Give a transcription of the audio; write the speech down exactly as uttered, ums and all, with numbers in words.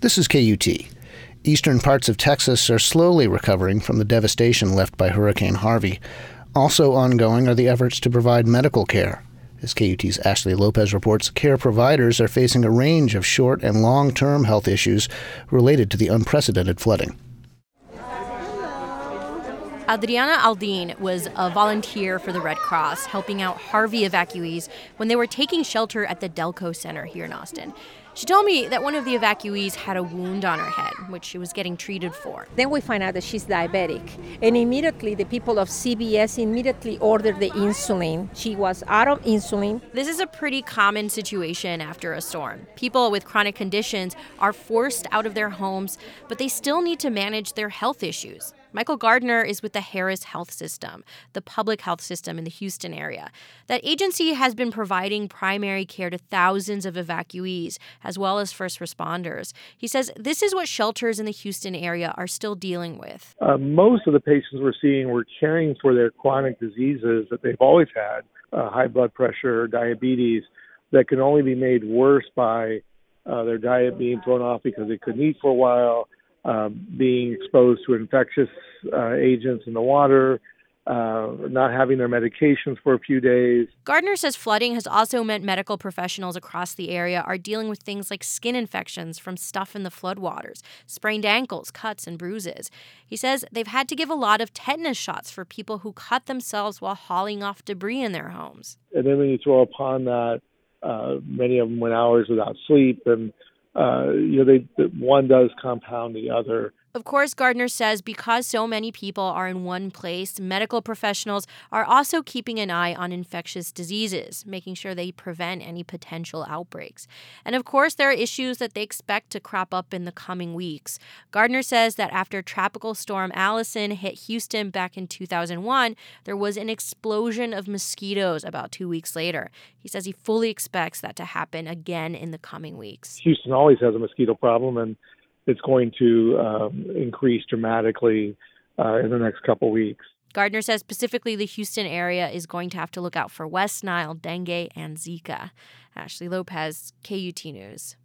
This is K U T. Eastern parts of Texas are slowly recovering from the devastation left by Hurricane Harvey. Also ongoing are the efforts to provide medical care. As K U T's Ashley Lopez reports, care providers are facing a range of short and long-term health issues related to the unprecedented flooding. Adriana Aldin was a volunteer for the Red Cross, helping out Harvey evacuees when they were taking shelter at the Delco Center here in Austin. She told me that one of the evacuees had a wound on her head, which she was getting treated for. Then we find out that she's diabetic. And immediately the people of C V S immediately ordered the insulin. She was out of insulin. This is a pretty common situation after a storm. People with chronic conditions are forced out of their homes, but they still need to manage their health issues. Michael Gardner is with the Harris Health System, the public health system in the Houston area. That agency has been providing primary care to thousands of evacuees, as well as first responders. He says this is what shelters in the Houston area are still dealing with. Uh, most of the patients we're seeing, we're caring for their chronic diseases that they've always had, uh, high blood pressure, diabetes, that can only be made worse by uh, their diet being thrown off because they couldn't eat for a while, Uh, being exposed to infectious uh, agents in the water, uh, not having their medications for a few days. Gardner says flooding has also meant medical professionals across the area are dealing with things like skin infections from stuff in the floodwaters, sprained ankles, cuts, and bruises. He says they've had to give a lot of tetanus shots for people who cut themselves while hauling off debris in their homes. And then when you throw upon that, uh, many of them went hours without sleep, and Uh, you know, they, one does compound the other. Of course, Gardner says because so many people are in one place, medical professionals are also keeping an eye on infectious diseases, making sure they prevent any potential outbreaks. And of course, there are issues that they expect to crop up in the coming weeks. Gardner says that after Tropical Storm Allison hit Houston back in two thousand one, there was an explosion of mosquitoes about two weeks later. He says he fully expects that to happen again in the coming weeks. Houston always has a mosquito problem, and it's going to um, increase dramatically uh, in the next couple weeks. Gardner says specifically the Houston area is going to have to look out for West Nile, dengue, and Zika. Ashley Lopez, K U T News.